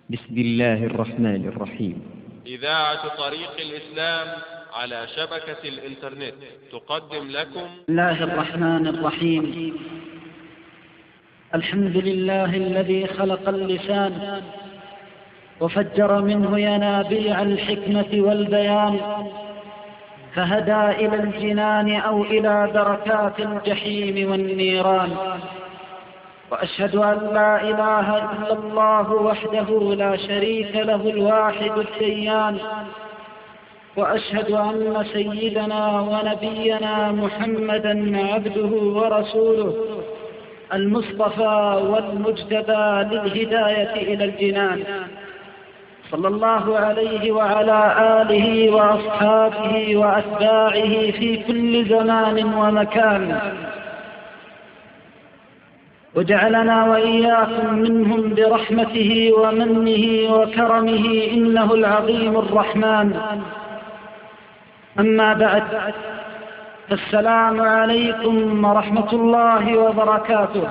بسم الله الرحمن الرحيم. إذاعة طريق الإسلام على شبكة الإنترنت تقدم لكم بسم الله الرحمن الرحيم. الحمد لله الذي خلق اللسان وفجر منه ينابيع الحكمة والبيان، فهدى إلى الجنان أو إلى دركات الجحيم والنيران. وأشهد أن لا إله إلا الله وحده لا شريك له الواحد الديان، وأشهد أن سيدنا ونبينا محمدا عبده ورسوله المصطفى والمجتبى للهداية إلى الجنان، صلى الله عليه وعلى آله وأصحابه وأتباعه في كل زمان ومكان، وجعلنا وإياكم منهم برحمته ومنه وكرمه إنه العظيم الرحمن. أما بعد، فالسلام عليكم ورحمة الله وبركاته.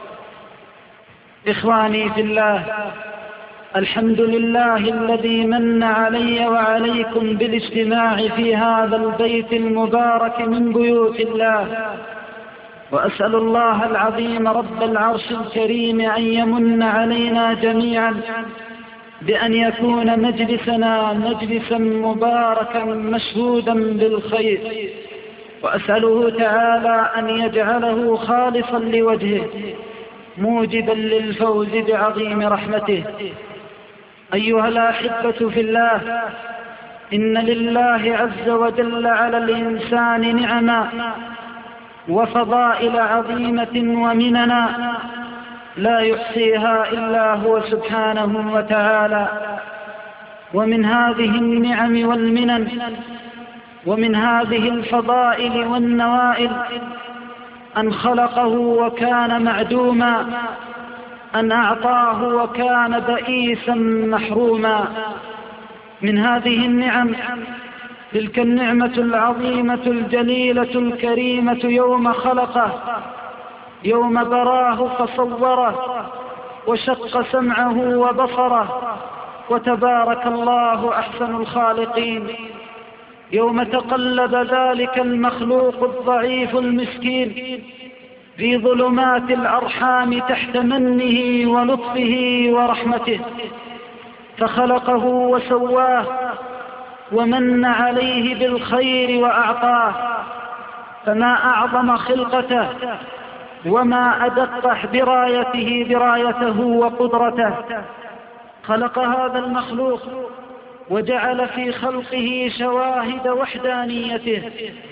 إخواني في الله، الحمد لله الذي من علي وعليكم بالاجتماع في هذا البيت المبارك من بيوت الله، وأسأل الله العظيم رب العرش الكريم أن يمن علينا جميعا بأن يكون مجلسنا مجلسا مباركا مشهودا بالخير، وأسأله تعالى أن يجعله خالصا لوجهه موجبا للفوز بعظيم رحمته. أيها الأحبة في الله، إن لله عز وجل على الإنسان نعما وفضائل عظيمة ومننا لا يحصيها إلا هو سبحانه وتعالى. ومن هذه النعم والمنن ومن هذه الفضائل والنوائل أن خلقه وكان معدوما، أن أعطاه وكان بئيسا محروما. من هذه النعم تلك النعمة العظيمة الجليلة الكريمة يوم خلقه، يوم براه فصوره وشق سمعه وبصره، وتبارك الله أحسن الخالقين. يوم تقلب ذلك المخلوق الضعيف المسكين في ظلمات الأرحام تحت منه ولطفه ورحمته، فخلقه وسواه ومن عليه بالخير وأعطاه. فما أعظم خلقته وما أدق درايته وقدرته. خلق هذا المخلوق وجعل في خلقه شواهد وحدانيته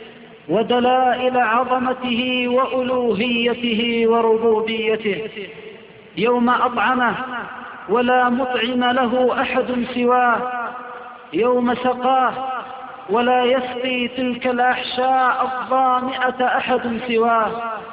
ودلائل عظمته وألوهيته وربوبيته. يوم أطعمه ولا مطعم له أحد سواه، يوم سقاه ولا يسقي تلك الأحشاء الظامئة أحد سواه.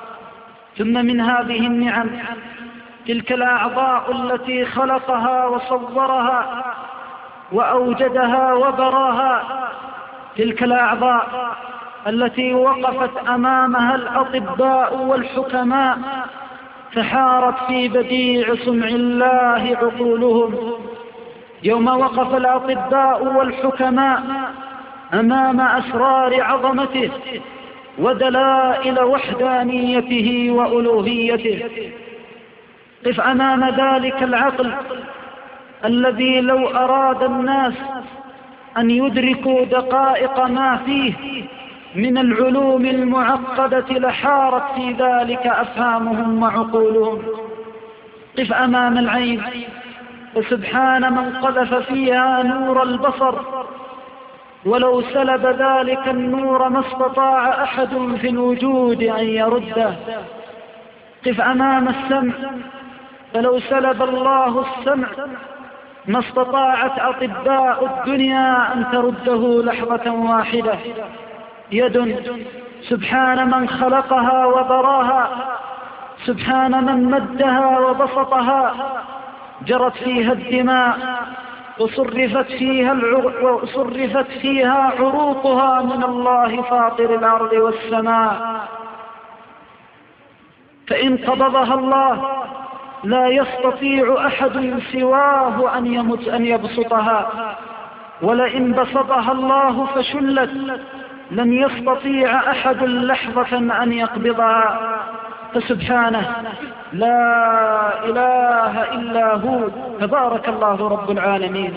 ثم من هذه النعم تلك الأعضاء التي خلقها وصورها وأوجدها وبراها، تلك الأعضاء التي وقفت أمامها الأطباء والحكماء فحارت في بديع صنع الله عقولهم. يوم وقف الأطباء والحكماء أمام أسرار عظمته ودلائل وحدانيته وألوهيته، قف أمام ذلك العقل الذي لو أراد الناس أن يدركوا دقائق ما فيه من العلوم المعقدة لحارت في ذلك أفهامهم وعقولهم. قف أمام العين، وسبحان من قذف فيها نور البصر، ولو سلب ذلك النور ما استطاع أحد في الوجود أن يرده. قف أمام السمع، فلو سلب الله السمع ما استطاعت أطباء الدنيا أن ترده لحظة واحدة. يد، سبحان من خلقها وبراها، سبحان من مدها وبسطها، جرت فيها الدماء وصرفت فيها عروقها من الله فاطر الأرض والسماء. فإن قبضها الله لا يستطيع أحد سواه أن يبسطها، ولئن بسطها الله فشلت، لن يستطيع أحد لحظة أن يقبضها، فسبحانه لا إله إلا هو تبارك الله رب العالمين.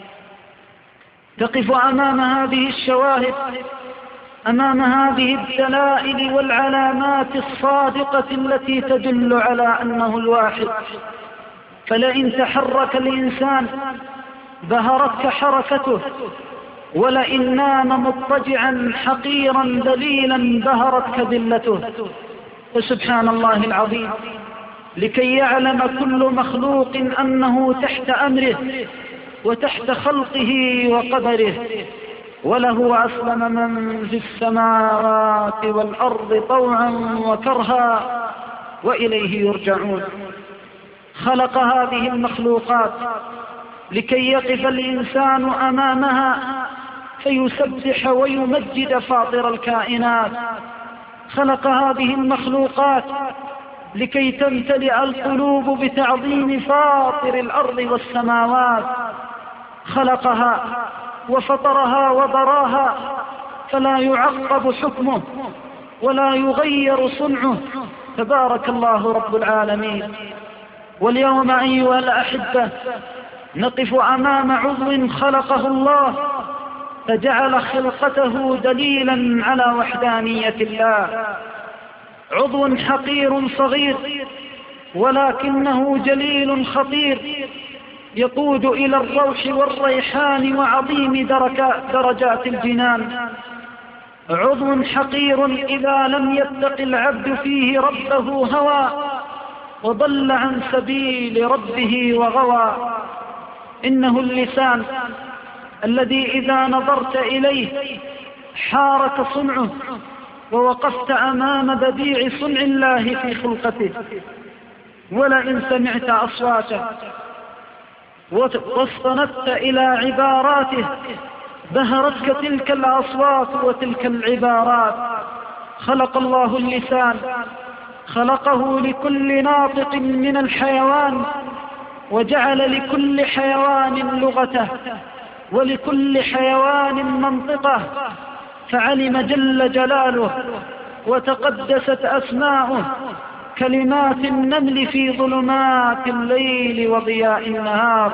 تقف أمام هذه الشواهد، أمام هذه الدلائل والعلامات الصادقة التي تدل على أنه الواحد، فلئن تحرك الإنسان بهرتك حركته، ولئن نام مضطجعا حقيرا ذليلا بهرتك ذلته. فسبحان الله العظيم، لكي يعلم كل مخلوق أنه تحت أمره وتحت خلقه وقدره، وله أسلم من في السماوات والأرض طوعا وكرها وإليه يرجعون. خلق هذه المخلوقات لكي يقف الإنسان أمامها فيسبح ويمجد فاطر الكائنات. خلق هذه المخلوقات لكي تمتلئ القلوب بتعظيم فاطر الأرض والسماوات. خلقها وفطرها وبراها فلا يعقب حكمه ولا يغير صنعه، تبارك الله رب العالمين. واليوم أيها الأحبة نقف أمام عضو خلقه الله فجعل خلقته دليلا على وحدانية الله، عضو حقير صغير ولكنه جليل خطير يقود إلى الروح والريحان وعظيم درجات الجنان. عضو حقير إذا لم يتق العبد فيه ربه هوى وضل عن سبيل ربه وغوى. إنه اللسان الذي إذا نظرت إليه حارك صنعه ووقفت أمام بديع صنع الله في خلقته. ولئن سمعت أصواته واستندت إلى عباراته بهرتك تلك الأصوات وتلك العبارات. خلق الله اللسان، خلقه لكل ناطق من الحيوان، وجعل لكل حيوان لغته ولكل حيوان منطقه، فعلم جل جلاله وتقدست أسماؤه كلمات النمل في ظلمات الليل وضياء النهار،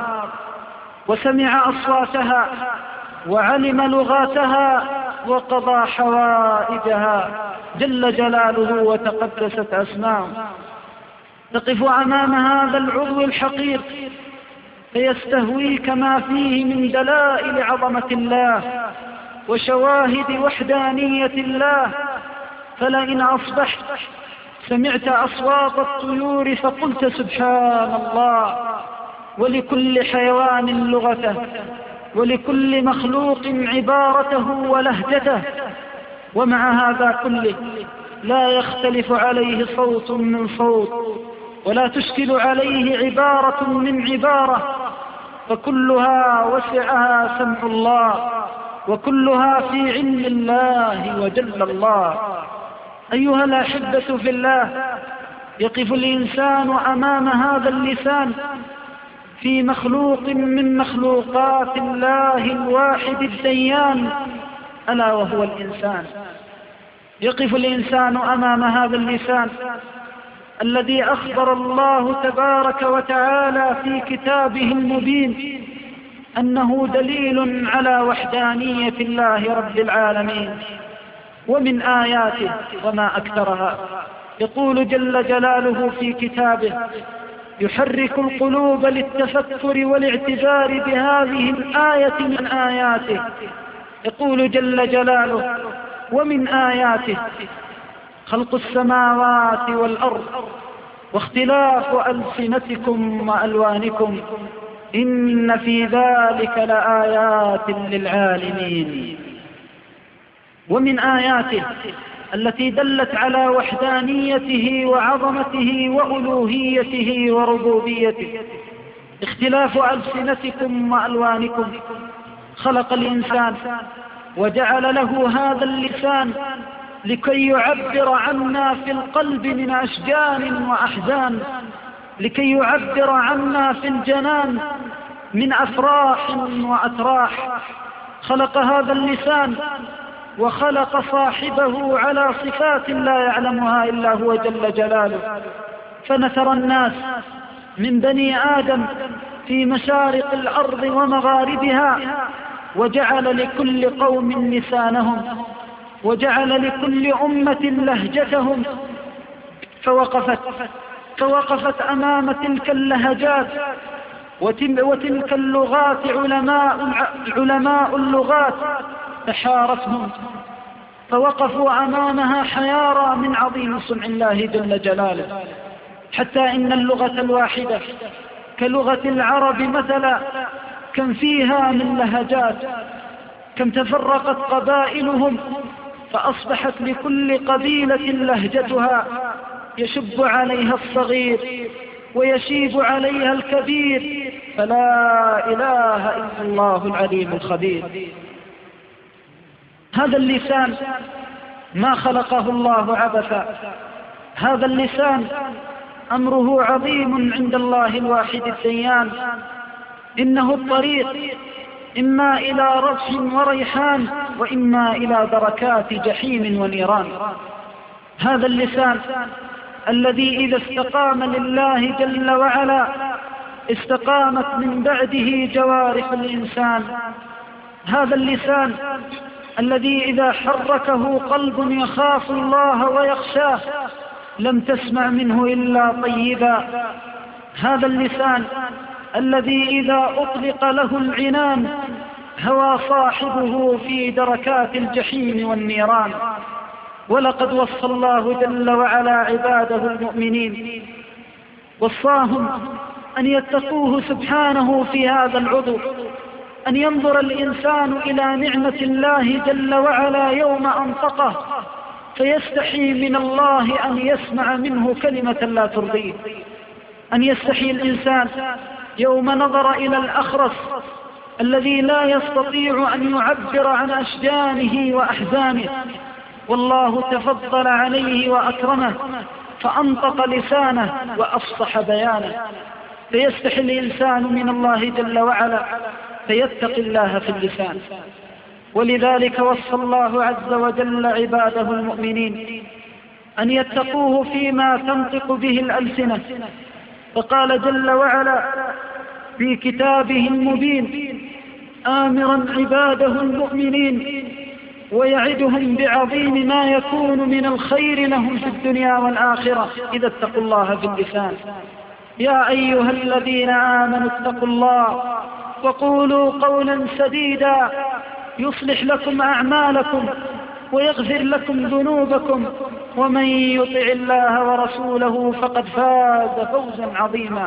وسمع أصواتها وعلم لغاتها وقضى حوائجها جل جلاله وتقدست أسماؤه. تقف أمام هذا العضو الحقير فيستهويك ما فيه من دلائل عظمة الله وشواهد وحدانية الله. فلئن أصبحت سمعت أصوات الطيور فقلت سبحان الله، ولكل حيوان لغته ولكل مخلوق عبارته ولهجته. ومع هذا كله لا يختلف عليه صوت من صوت ولا تشكل عليه عبارة من عبارة، فكلها وسعها سمع الله وكلها في علم الله وجل الله. أيها الأحبة في الله، يقف الإنسان أمام هذا اللسان في مخلوق من مخلوقات الله الواحد الديان، ألا وهو الإنسان. يقف الإنسان أمام هذا اللسان الذي أخبر الله تبارك وتعالى في كتابه المبين أنه دليل على وحدانية الله رب العالمين. ومن آياته وما أكثرها، يقول جل جلاله في كتابه: يحرك القلوب للتفكر والاعتبار بهذه الآية من آياته. يقول جل جلاله: ومن آياته خلق السماوات والأرض واختلاف ألسنتكم وألوانكم إن في ذلك لآيات للعالمين. ومن آياته التي دلت على وحدانيته وعظمته وألوهيته وربوبيته اختلاف ألسنتكم وألوانكم. خلق الإنسان وجعل له هذا اللسان لكي يعبر عنا في القلب من أشجان وأحزان، لكي يعبر عما في الجنان من أفراح وأتراح. خلق هذا اللسان وخلق صاحبه على صفات لا يعلمها إلا هو جل جلاله، فنثر الناس من بني آدم في مشارق الأرض ومغاربها، وجعل لكل قوم لسانهم، وجعل لكل أمة لهجتهم، فوقفت أمام تلك اللهجات وتلك اللغات علماء اللغات فحارتهم، فوقفوا أمامها حيارى من عظيم صنع الله جل جلاله، حتى إن اللغة الواحدة كلغة العرب مثلا كم فيها من لهجات، كم تفرقت قبائلهم فأصبحت لكل قبيلة لهجتها يشب عليها الصغير ويشيب عليها الكبير، فلا إله إلا الله العليم الخبير. هذا اللسان ما خلقه الله عبثا، هذا اللسان أمره عظيم عند الله الواحد الديان، إنه الطريق إما إلى رفح وريحان وإما إلى دركات جحيم ونيران. هذا اللسان الذي إذا استقام لله جل وعلا استقامت من بعده جوارح الإنسان. هذا اللسان الذي إذا حركه قلب يخاف الله ويخشاه لم تسمع منه إلا طيبا. هذا اللسان الذي إذا أطلق له العنان هوى صاحبه في دركات الجحيم والنيران. ولقد وصى الله جل وعلا عباده المؤمنين، وصاهم أن يتقوه سبحانه في هذا العضو، أن ينظر الإنسان إلى نعمة الله جل وعلا يوم أنطقه فيستحي من الله أن يسمع منه كلمة لا ترضيه، أن يستحي الإنسان يوم نظر إلى الأخرس الذي لا يستطيع أن يعبر عن أشجانه وأحزانه، والله تفضل عليه وأكرمه فأنطق لسانه وأفصح بيانه، فيستحي الإنسان من الله جل وعلا فيتقي الله في اللسان. ولذلك وصى الله عز وجل عباده المؤمنين أن يتقوه فيما تنطق به الألسنة، فقال جل وعلا في كتابه المبين آمرا عباده المؤمنين ويعدهم بعظيم ما يكون من الخير لهم في الدنيا والآخرة إذا اتقوا الله في اللسان. يا أيها الذين آمنوا اتقوا الله وقولوا قولا سديدا يصلح لكم أعمالكم ويغفر لكم ذنوبكم ومن يطع الله ورسوله فقد فاز فوزا عظيما.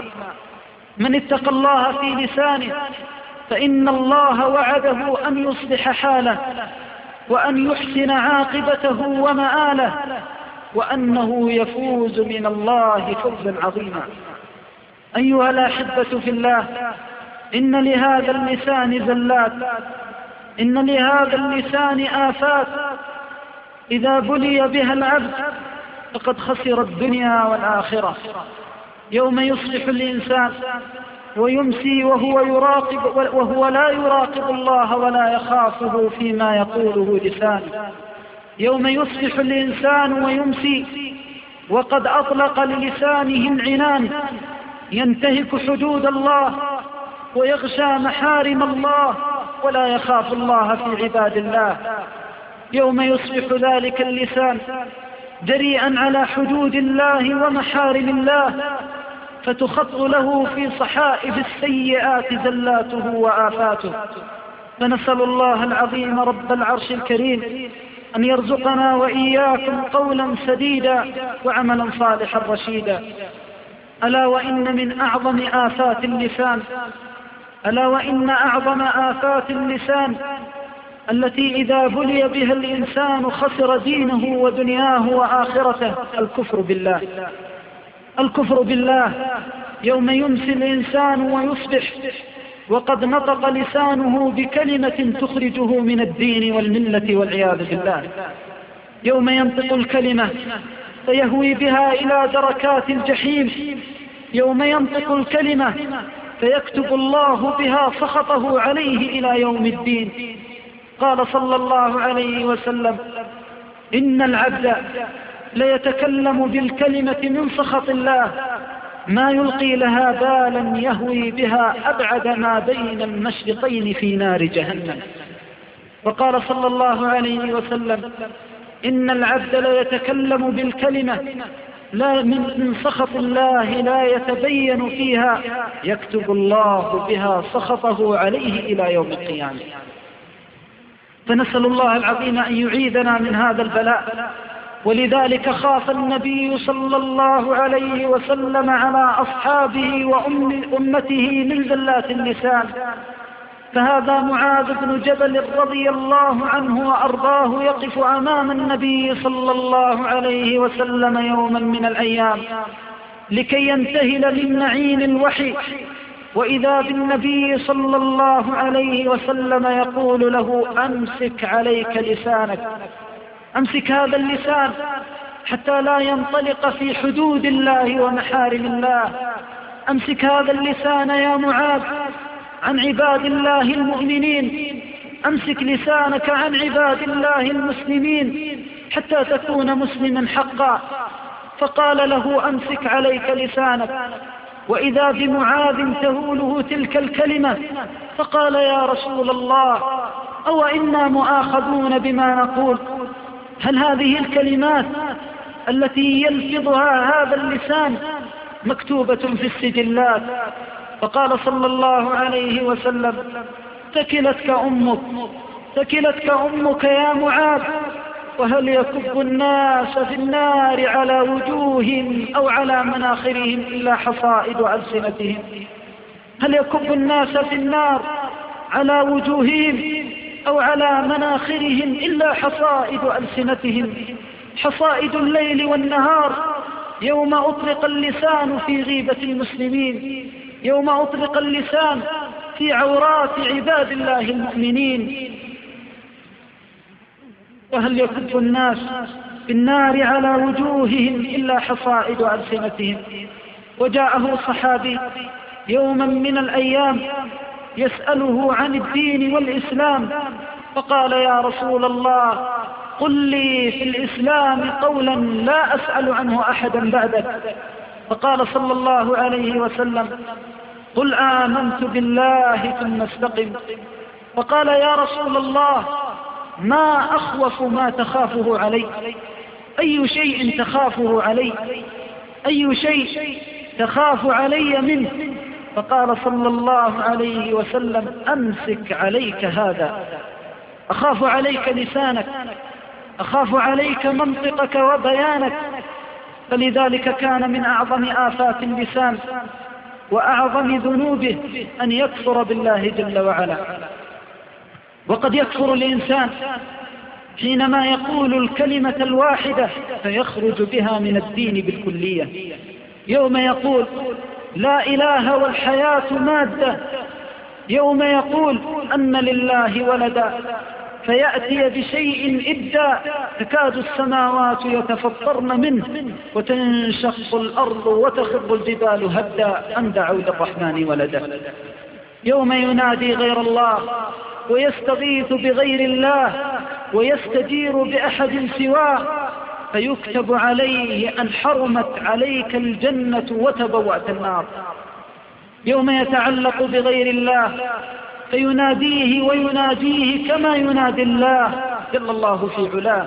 من اتقى الله في لسانه فإن الله وعده أن يصلح حاله وأن يحسن عاقبته ومآله، وأنه يفوز من الله فوزا عظيما. أيها الأحبة في الله، إن لهذا اللسان زلات، إن لهذا اللسان آفات إذا بلي بها العبد فقد خسر الدنيا والآخرة. يوم يصبح الإنسان ويمسي وهو لا يراقب الله ولا يخافه فيما يقوله لسانه. يوم يصبح الإنسان ويمسي وقد أطلق للسانه العنان ينتهك حدود الله ويغشى محارم الله ولا يخاف الله في عباد الله. يوم يصبح ذلك اللسان جريئا على حدود الله ومحارم الله فتخط له في صحائف السيئات زلاته وآفاته. فنسأل الله العظيم رب العرش الكريم أن يرزقنا وإياكم قولا سديدا وعملا صالحا رشيدا. ألا وإن من أعظم آفات اللسان، ألا وإن أعظم آفات اللسان التي إذا بلي بها الإنسان خسر دينه ودنياه وآخرته الكفر بالله. الكفر بالله يوم يمسي الإنسان ويصبح وقد نطق لسانه بكلمة تخرجه من الدين والملة والعياذ بالله. يوم ينطق الكلمة فيهوي بها إلى دركات الجحيم يوم ينطق الكلمة فيكتب الله بها سخطه عليه إلى يوم الدين. قال صلى الله عليه وسلم: إن العبد ليتكلم بالكلمة من سخط الله ما يلقي لها بالا يهوي بها أبعد ما بين المشرقين في نار جهنم. وقال صلى الله عليه وسلم: إن العبد ليتكلم بالكلمة لا من سخط الله لا يتبين فيها يكتب الله بها سخطه عليه إلى يوم القيامة. فنسأل الله العظيم أن يعيذنا من هذا البلاء. ولذلك خاف النبي صلى الله عليه وسلم على أصحابه وأمته من زلات اللسان. فهذا معاذ بن جبل رضي الله عنه وأرضاه يقف أمام النبي صلى الله عليه وسلم يوما من الأيام لكي ينتهل من نعيم الوحي، وإذا بالنبي صلى الله عليه وسلم يقول له: أمسك عليك لسانك، أمسك هذا اللسان حتى لا ينطلق في حدود الله ومحارم الله. أمسك هذا اللسان يا معاذ عن عباد الله المؤمنين، أمسك لسانك عن عباد الله المسلمين حتى تكون مسلما حقا. فقال له: أمسك عليك لسانك. وإذا بمعاذ تهوله تلك الكلمة فقال: يا رسول الله، أو إنا مؤاخذون بما نقول؟ هل هذه الكلمات التي يلفظها هذا اللسان مكتوبة في السجلات؟ فقال صلى الله عليه وسلم: ثكلتك أمك، ثكلتك أمك يا معاذ. وهل يكب الناس في النار على وجوههم أو على مناخرهم إلا حصائد ألسنتهم؟ هل يكب الناس في النار على وجوههم أو على مناخرهم إلا حصائد ألسنتهم؟ حصائد الليل والنهار يوم أطلق اللسان في غيبة المسلمين، يوم أطلق اللسان في عورات عباد الله المؤمنين. وهل يكب الناس في النار على وجوههم إلا حصائد ألسنتهم؟ وجاءه صحابي يوما من الأيام يسأله عن الدين والإسلام، فقال: يا رسول الله، قل لي في الإسلام قولا لا أسأل عنه أحدا بعدك. فقال صلى الله عليه وسلم: قل آمنت بالله ثم استقم. فقال: يا رسول الله، ما أخوف ما تخافه علي؟ أي شيء تخافه علي؟ أي شيء تخاف علي منه؟ فقال صلى الله عليه وسلم: أمسك عليك هذا، أخاف عليك لسانك، أخاف عليك منطقك وبيانك. فلذلك كان من أعظم آفات اللسان وأعظم ذنوبه أن يكفر بالله جل وعلا. وقد يكفر الإنسان حينما يقول الكلمة الواحدة فيخرج بها من الدين بالكلية، يوم يقول: لا إله والحياة مادة، يوم يقول أن لله ولدا، فيأتي بشيء إبداع تكاد السماوات يتفطرن منه وتنشق الأرض وتخر الجبال هدا أن دعوا للرحمن ولدا. يوم ينادي غير الله ويستغيث بغير الله ويستجير بأحد سواه فيكتب عليه أن حرمت عليك الجنة وتبوأت النار. يوم يتعلق بغير الله فيناديه ويناديه كما ينادي الله جل الله في علاه.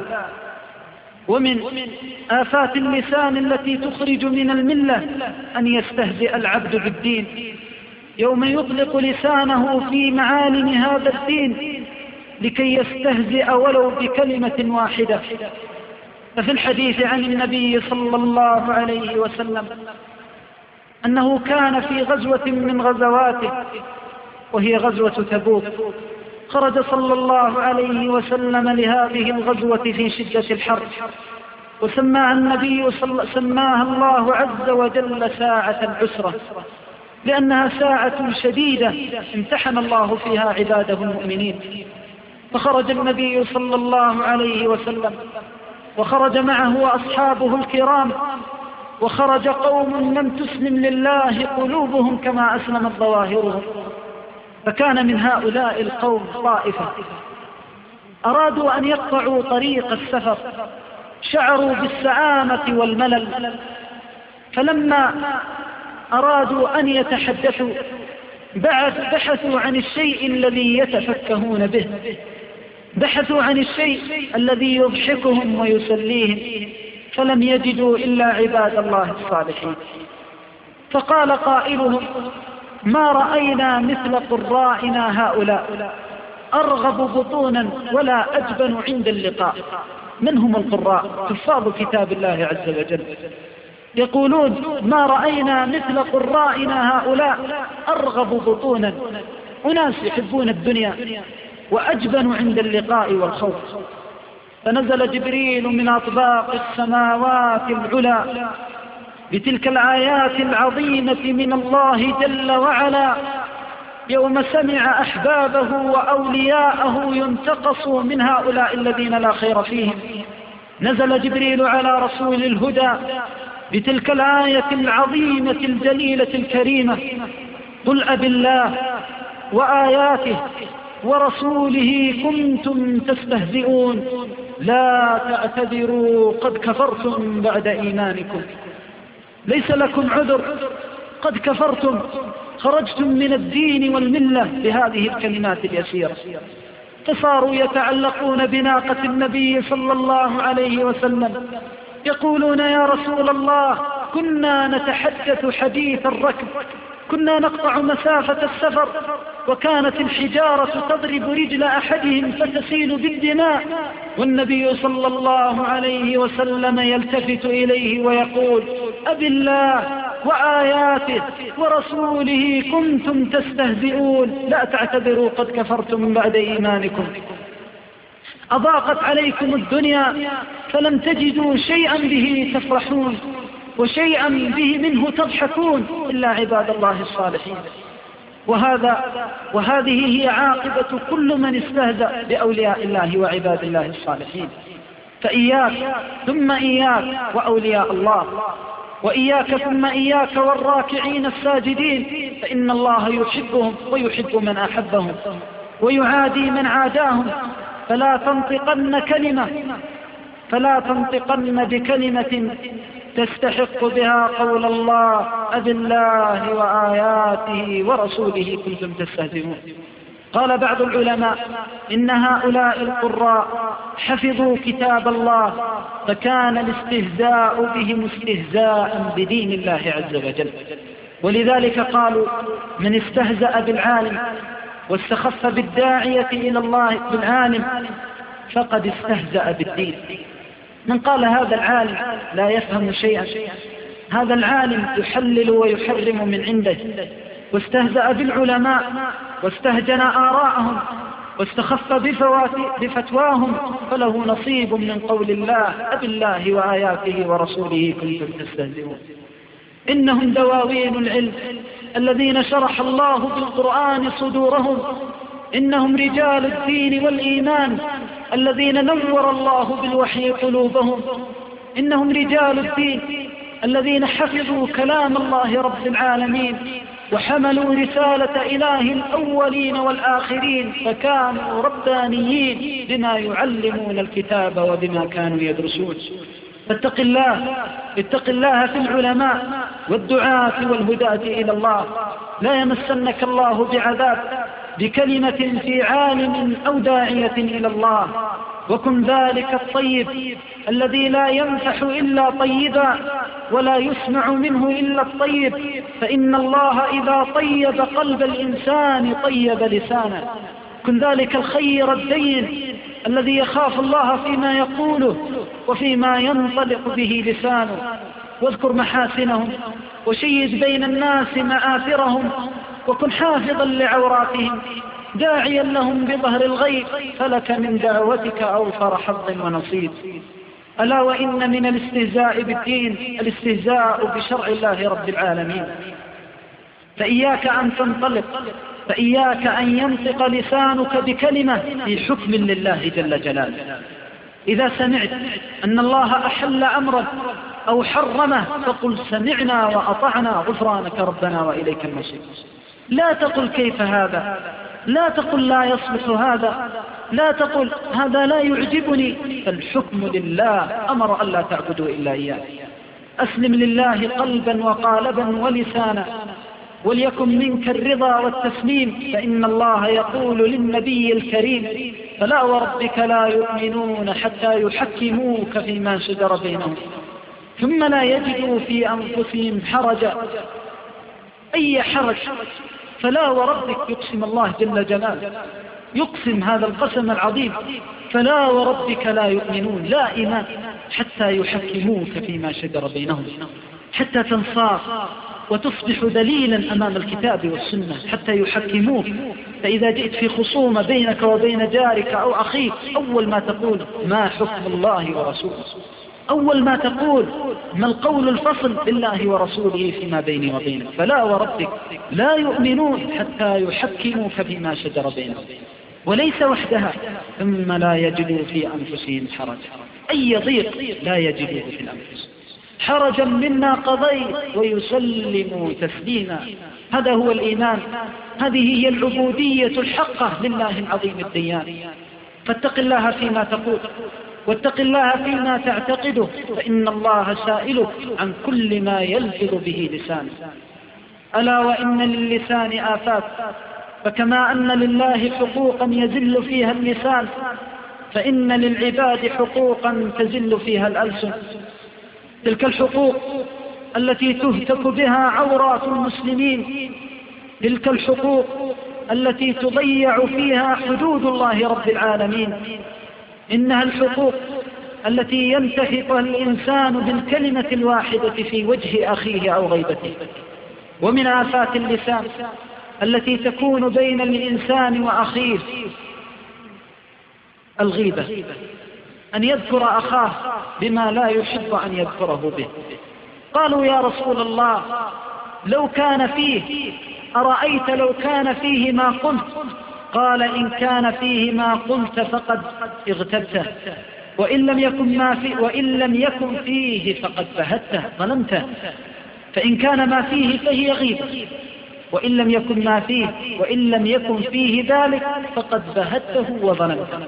ومن آفات اللسان التي تخرج من الملة أن يستهزئ العبد بالدين، يوم يطلق لسانه في معالم هذا الدين لكي يستهزئ ولو بكلمة واحدة. ففي الحديث عن النبي صلى الله عليه وسلم أنه كان في غزوة من غزواته وهي غزوة تبوك، خرج صلى الله عليه وسلم لهذه الغزوة في شدة الحر، وسماها الله عز وجل ساعة العسرة، لأنها ساعة شديدة امتحن الله فيها عباده المؤمنين. فخرج النبي صلى الله عليه وسلم وخرج معه أصحابه الكرام وخرج قوم لم تسلم لله قلوبهم كما أسلمت ظواهرهم. فكان من هؤلاء القوم طائفة أرادوا أن يقطعوا طريق السفر، شعروا بالسآمة والملل، فلما أرادوا أن يتحدثوا بحثوا عن الشيء الذي يتفكهون به، بحثوا عن الشيء الذي يضحكهم ويسليهم، فلم يجدوا إلا عباد الله الصالحين. فقال قائلهم: ما رأينا مثل قرائنا هؤلاء، أرغب بطونا ولا أجبن عند اللقاء. من هم القراء؟ حفاظ كتاب الله عز وجل. يقولون: ما رأينا مثل قرائنا هؤلاء، أرغب بطونا، أناس يحبون الدنيا، وأجبن عند اللقاء والخوف. فنزل جبريل من أطباق السماوات العلى بتلك الآيات العظيمة من الله جل وعلا، يوم سمع أحبابه وأولياءه ينتقصوا من هؤلاء الذين لا خير فيهم. نزل جبريل على رسول الهدى بتلك الآية العظيمة الجليلة الكريمة: قل أبالله وآياته ورسوله كنتم تستهزئون لا تعتذروا قد كفرتم بعد إيمانكم. ليس لكم عذر، قد كفرتم، خرجتم من الدين والملة بهذه الكلمات اليسيرة. فصاروا يتعلقون بناقة النبي صلى الله عليه وسلم، يقولون: يا رسول الله، كنا نتحدث حديث الركب، كنا نقطع مسافة السفر، وكانت الحجارة تضرب رجل أحدهم فتسيل بالدماء، والنبي صلى الله عليه وسلم يلتفت إليه ويقول: أبالله وآياته ورسوله كنتم تستهزئون لا تعتذروا قد كفرتم بعد إيمانكم. أضاقت عليكم الدنيا فلم تجدوا شيئا به تفرحون وشيئا به منه تضحكون إلا عباد الله الصالحين. وهذه هي عاقبة كل من استهزأ بأولياء الله وعباد الله الصالحين. فإياك ثم إياك وأولياء الله، وإياك ثم إياك والراكعين الساجدين، فإن الله يحبهم ويحب من أحبهم ويعادي من عاداهم. فلا تنطقن بكلمة تستحق بها قول الله: أبالله وآياته ورسوله كنتم تستهزئون. قال بعض العلماء: إن هؤلاء القراء حفظوا كتاب الله، فكان الاستهزاء بهم استهزاء بدين الله عز وجل. ولذلك قالوا: من استهزأ بالعالم واستخف بالداعية إلى الله بالعالم فقد استهزأ بالدين. من قال هذا العالم لا يفهم شيئا، هذا العالم يحلل ويحرم من عنده، واستهزأ بالعلماء واستهجن آراءهم واستخف بفتواهم، فله نصيب من قول الله: أبالله وآياته ورسوله كنتم تستهزئون. إنهم دواوين العلم الذين شرح الله بالقرآن صدورهم، إنهم رجال الدين والإيمان الذين نور الله بالوحي قلوبهم، إنهم رجال الدين الذين حفظوا كلام الله رب العالمين وحملوا رسالة إله الأولين والآخرين، فكانوا ربانيين بما يعلمون الكتاب وبما كانوا يدرسون. فاتق الله في العلماء والدعاة والهداة إلى الله، لا يمسنك الله بعذاب بكلمة في عالم أو داعية إلى الله. وكن ذلك الطيب الذي لا ينفح إلا طيبا ولا يسمع منه إلا الطيب، فإن الله إذا طيب قلب الإنسان طيب لسانه. كن ذلك الخير الدين الذي يخاف الله فيما يقوله وفيما ينطلق به لسانه. واذكر محاسنهم وشيد بين الناس مآثرهم، وكن حافظا لعوراتهم داعيا لهم بظهر الغيب، فلك من دعوتك أوفر حظ ونصيب. ألا وإن من الاستهزاء بالدين الاستهزاء بشرع الله رب العالمين. فإياك أن ينطق لسانك بكلمة في حكم لله جل جلاله. إذا سمعت أن الله أحل أمرا أو حرمه فقل سمعنا وأطعنا غفرانك ربنا وإليك المصير. لا تقل كيف هذا، لا تقل لا يصلح هذا، لا تقل هذا لا يعجبني، فالحكم لله، أمر ألا تعبدوا إلا إياه. أسلم لله قلبا وقالبا ولسانا، وليكن منك الرضا والتسليم، فإن الله يقول للنبي الكريم: فلا وربك لا يؤمنون حتى يحكموك فيما شجر بينهم ثم لا يجدوا في أنفسهم حرجا. أي حرج؟ فلا وربك، يقسم الله جل جلاله، يقسم هذا القسم العظيم: فلا وربك لا يؤمنون، لا إيمان حتى يحكموك فيما شجر بينهم، حتى تنصاف وتصبح دليلا أمام الكتاب والسنة، حتى يحكموك. فإذا جئت في خصومة بينك وبين جارك أو أخيك، أول ما تقول: ما حكم الله ورسوله؟ أول ما تقول: ما القول الفصل بالله ورسوله فيما بيني وبينك؟ فلا وربك لا يؤمنون حتى يحكموك فيما شجر بينهم. وليس وحدها: ثم لا يجدوا في أنفسهم حرج. أي ضيق لا يجدوه في الأنفس، حرجا مما قضيت ويسلموا تسليما. هذا هو الإيمان، هذه هي العبودية الحقة لله العظيم الديان. فاتق الله فيما تقول، واتق الله فيما تعتقده، فإن الله سائلك عن كل ما يلفظ به لسانه. ألا وإن للسان آفات، فكما أن لله حقوقا يزل فيها اللسان، فإن للعباد حقوقا تزل فيها الألسن. تلك الحقوق التي تهتك بها عورات المسلمين، تلك الحقوق التي تضيع فيها حدود الله رب العالمين، إنها الحقوق التي ينتهكها الإنسان بالكلمة الواحدة في وجه أخيه أو غيبته. ومن آفات اللسان التي تكون بين الإنسان وأخيه الغيبة، أن يذكر أخاه بما لا يحب أن يذكره به. قالوا: يا رسول الله، لو كان فيه، أرأيت لو كان فيه ما قلت؟ قال: إن كان فيه ما قلت فقد اغتبته، وإن لم يكن فيه فقد بهته، ظلمته. فإن كان ما فيه فهي غيبة، وإن لم يكن فيه ذلك فقد بهته وظلمته.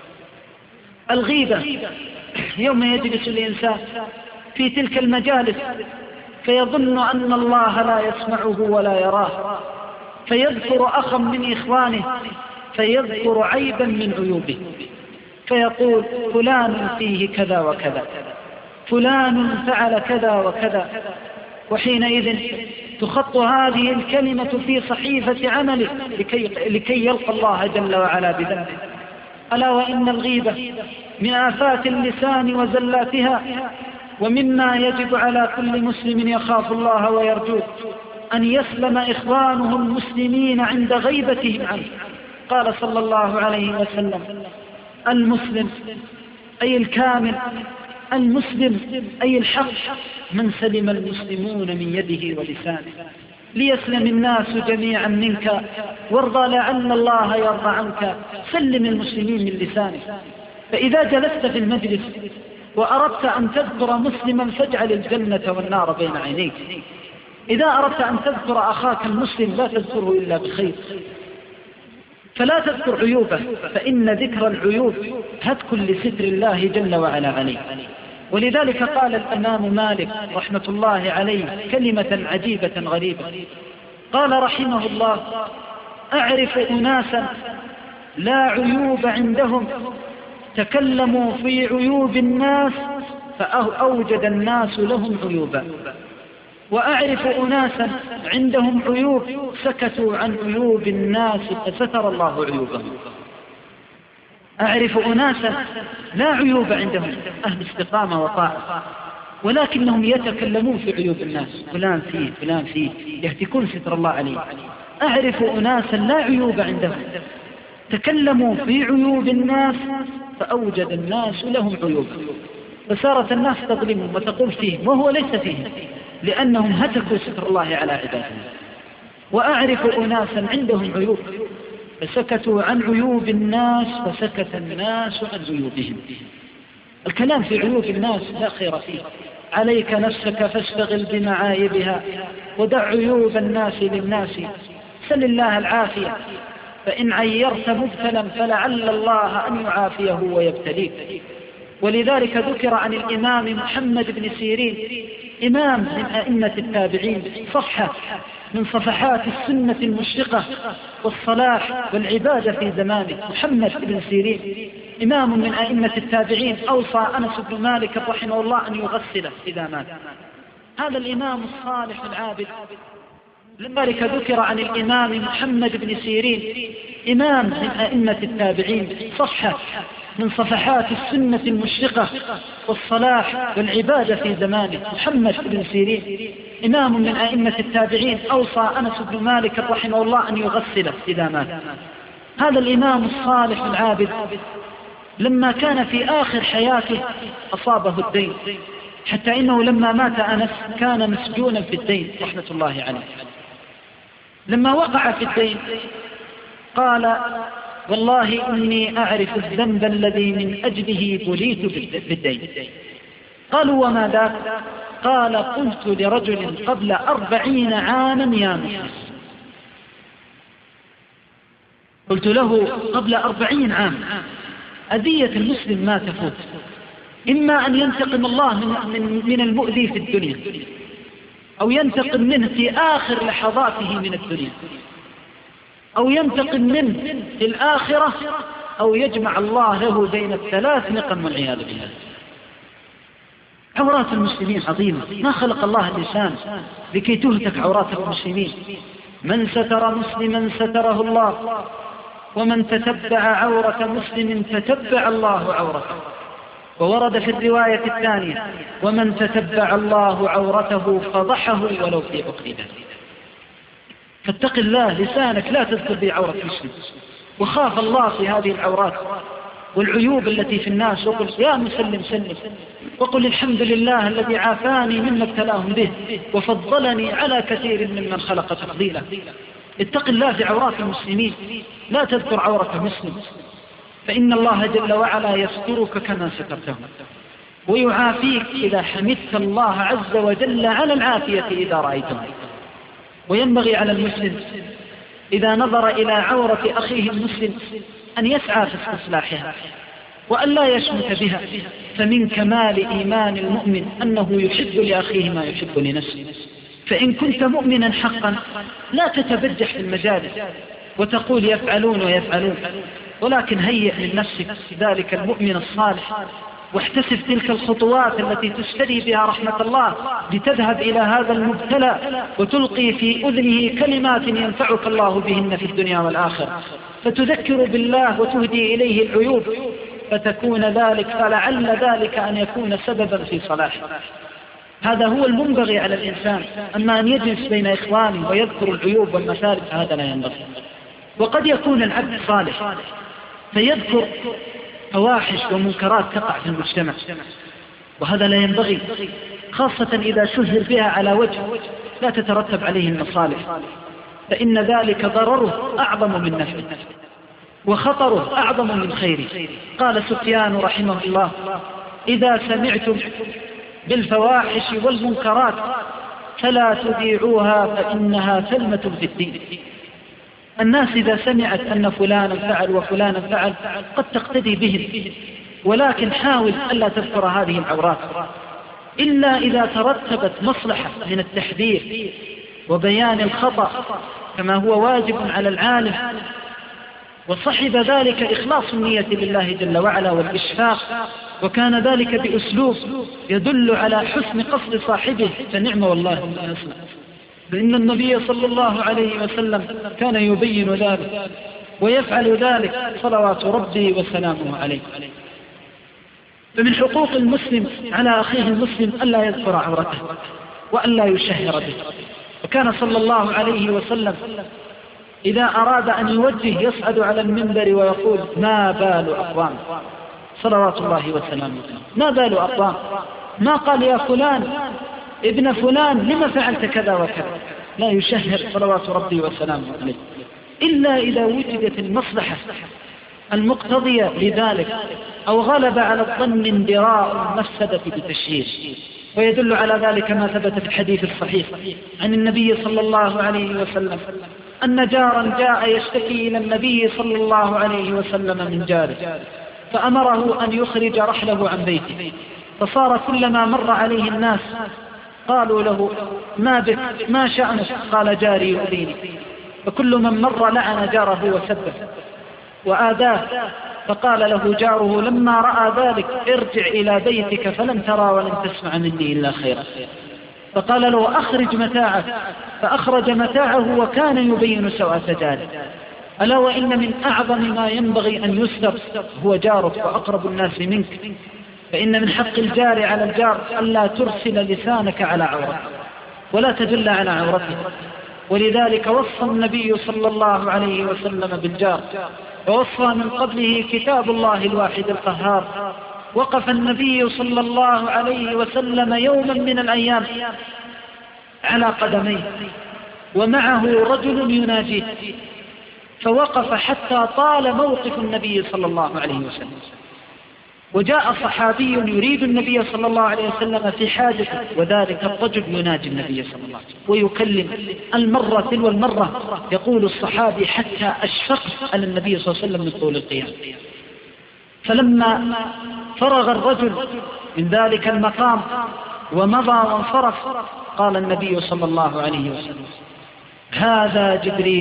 الغيبة يوم يجلس الإنسان في تلك المجالس فيظن أن الله لا يسمعه ولا يراه، فيذكر أخا من إخوانه فيذكر عيبا من عيوبه، فيقول: فلان فيه كذا وكذا، فلان فعل كذا وكذا. وحينئذ تخط هذه الكلمة في صحيفة عمله لكي يلقى الله جل وعلا بذنبه. ألا وإن الغيبة من آفات اللسان وزلاتها، ومما يجب على كل مسلم يخاف الله ويرجوه أن يسلم إخوانه المسلمين عند غيبتهم عنه. قال صلى الله عليه وسلم: المسلم أي الكامل، المسلم أي الحق، من سلم المسلمون من يده ولسانه. ليسلم الناس جميعا منك، وارضى لعل الله يرضى عنك. سلم المسلمين من لسانك. فإذا جلست في المجلس وأردت أن تذكر مسلما فاجعل الجنة والنار بين عينيك. إذا أردت أن تذكر أخاك المسلم لا تذكره إلا بخير، فلا تذكر عيوبه، فإن ذكر العيوب هتك لستر الله جل وعلا عليه. ولذلك قال الإمام مالك رحمة الله عليه كلمة عجيبة غريبة. قال رحمه الله: أعرف أناسا لا عيوب عندهم، تكلموا في عيوب الناس فأوجد الناس لهم عيوبا، وأعرف أناسا عندهم عيوب سكتوا عن عيوب الناس فستر الله عيوبهم. أعرف أناسا لا عيوب عندهم، أهل استقامة وطاعة، ولكنهم يتكلمون في عيوب الناس، فلان فيه فلان فيه، يهتكون ستر الله عليه. أعرف أناسا لا عيوب عندهم، تكلموا في عيوب الناس فأوجد الناس لهم عيوبا، فصارت الناس تظلمهم وتقول فيهم وهو ليس فيهم، لأنهم هتكوا ستر الله على عبادهم. وأعرف أناسا عندهم عيوب فسكتوا عن عيوب الناس فسكت الناس عن عيوبهم. الكلام في عيوب الناس لا خير فيه، عليك نفسك فاشتغل بمعايبها ودع عيوب الناس للناس، سل الله العافية، فإن عيرت مبتلا فلعل الله أن يعافيه ويبتليك. ولذلك ذكر عن الإمام محمد بن سيرين، إمام من أئمة التابعين، صفحة من صفحات السنة المشرقة والصلاح والعبادة في زمانه. محمد بن سيرين إمام من أئمة التابعين، أوصى أنس بن مالك رحمه الله أن يغسله إذا مات. هذا الإمام الصالح العابد. لذلك ذكر عن الإمام محمد بن سيرين، إمام من أئمة التابعين، صفحة من صفحات السنة المشرقة والصلاح والعبادة في زمانه. محمد بن سيرين إمام من أئمة التابعين، أوصى أنس بن مالك رحمه الله أن يغسله إذا مات. هذا الإمام الصالح العابد لما كان في آخر حياته أصابه الدين، حتى إنه لما مات أنس كان مسجونا في الدين رحمة الله عليه. لما وقع في الدين قال: والله إني أعرف الذنب الذي من أجله بليت بالدين. قالوا: وما ذاك؟ قال: قلت لرجل قبل 40 عاما يا مخلص. قلت له قبل 40 عام: أذية المسلم ما تفوت، إما أن ينتقم الله من المؤذي في الدنيا، أو ينتقم منه في آخر لحظاته من الدنيا، أو ينتقم منه في الآخرة، أو يجمع الله له بين الثلاث نقم والعياذ بالله. عورات المسلمين عظيمة، ما خلق الله اللسان لكي تهتك عورات المسلمين. من ستر مسلما ستره الله، ومن تتبع عورة مسلم تتبع الله عورته. وورد في الرواية الثانية: ومن تتبع الله عورته فضحه ولو في عقبه. فاتق الله لسانك، لا تذكر به عورة مسلم، وخاف الله في هذه العورات والعيوب التي في الناس، وقل: يا مسلم سلم، وقل: الحمد لله الذي عافاني مما ابتلاهم به وفضلني على كثير ممن خلق تفضيلا. اتق الله في عورات المسلمين، لا تذكر عورة مسلم، فإن الله جل وعلا يسترك كما سترته، ويعافيك إذا حمدت الله عز وجل على العافية إذا رأيته. وينبغي على المسلم إذا نظر إلى عورة أخيه المسلم أن يسعى في إصلاحها وأن لا يشمت بها، فمن كمال إيمان المؤمن أنه يحب لأخيه ما يحب لنفسه. فإن كنت مؤمنا حقا لا تتبجح في المجالس وتقول يفعلون ويفعلون، ولكن هيئ من نفسك ذلك المؤمن الصالح، واحتسب تلك الخطوات التي تشتري بها رحمة الله لتذهب إلى هذا المبتلى وتلقي في أذنه كلمات ينفعك الله بهن في الدنيا والآخرة، فتذكر بالله وتهدي إليه العيوب، فتكون ذلك، فلعل ذلك أن يكون سببا في صلاحه. هذا هو المنبغي على الإنسان، أما أن يجلس بين إخوانه ويذكر العيوب والمسالب هذا لا ينبغي. وقد يكون العبد صالح فيذكر فواحش ومنكرات تقع في المجتمع، وهذا لا ينبغي، خاصة إذا شهر بها على وجه لا تترتب عليه المصالح، فإن ذلك ضرره أعظم من نفعه وخطره أعظم من خيره. قال سفيان رحمه الله: إذا سمعتم بالفواحش والمنكرات فلا تذيعوها فإنها ثلمة في الدين. الناس إذا سمعت أن فلانا فعل وفلانا فعل قد تقتدي بهم، ولكن حاول ألا تذكر هذه العورات إلا إذا ترتبت مصلحة من التحذير وبيان الخطأ كما هو واجب على العالم، وصحب ذلك إخلاص النية لله جل وعلا والإشفاق، وكان ذلك بأسلوب يدل على حسن قصد صاحبه، فنعم والله ما يصنع. فإن النبي صلى الله عليه وسلم كان يبين ذلك ويفعل ذلك صلوات ربي وسلامه عليه. فمن حقوق المسلم على أخيه المسلم ألا يذكر عورته وألا يشهر به. وكان صلى الله عليه وسلم إذا أراد أن يوجه يصعد على المنبر ويقول: ما بال أقوام، صلوات الله وسلامه، ما بال أقوام. ما قال: يا فلان ابن فلان لما فعلت كذا وكذا، لا يشهر صلوات ربي وسلامه عليه إلا إذا وجدت المصلحة المقتضية لذلك، أو غلب على الظن اندراء المفسدة بتشهير. ويدل على ذلك ما ثبت في الحديث الصحيح عن النبي صلى الله عليه وسلم أن جارا جاء يشتكي إلى النبي صلى الله عليه وسلم من جاره، فأمره أن يخرج رحله عن بيته، فصار كلما مر عليه الناس قالوا له: ما بك؟ ما شأنك؟ قال: جاري يؤذيني. فكل من مر لعن جاره وسبه وآذاه، فقال له جاره لما رأى ذلك: ارجع إلى بيتك فلن ترى ولن تسمع مني إلا خيرا. فقال له: أخرج متاعك، فأخرج متاعه وكان يبين سوءة جاره. ألا وإن من أعظم ما ينبغي أن يستر هو جارك وأقرب الناس منك، فإن من حق الجار على الجار ألا ترسل لسانك على عورته ولا تدل على عورته. ولذلك وصى النبي صلى الله عليه وسلم بالجار، ووصى من قبله كتاب الله الواحد القهار. وقف النبي صلى الله عليه وسلم يوما من الأيام على قدميه ومعه رجل يناجيه، فوقف حتى طال موقف النبي صلى الله عليه وسلم. وجاء صحابي يريد النبي صلى الله عليه وسلم في حاجته، وذلك الرجل يناجي النبي صلى الله عليه وسلم ويكلم المرة تلو المرة. يقول الصحابي: حتى أشفقت على النبي صلى الله عليه وسلم من طول القيام. فلما فرغ الرجل من ذلك المقام ومضى وانصرف، قال النبي صلى الله عليه وسلم: هذا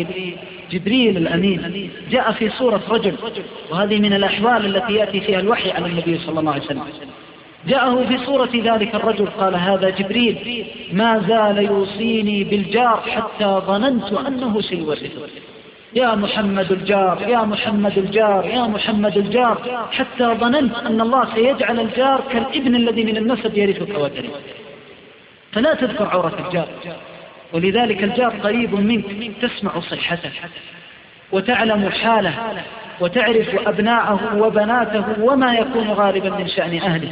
جبريل الأمين جاء في صورة رجل. وهذه من الأحوال التي يأتي فيها الوحي على النبي صلى الله عليه وسلم. جاءه في صورة ذلك الرجل، قال: هذا جبريل ما زال يوصيني بالجار حتى ظننت أنه سيورثه. يا محمد الجار، يا محمد الجار، يا محمد الجار، حتى ظننت أن الله سيجعل الجار كالابن الذي من النسب يرثك وترث. فلا تذكر عورة الجار، ولذلك الجار قريب منك، تسمع صيحته وتعلم حاله وتعرف أبناءه وبناته وما يكون غالبا من شأن أهله.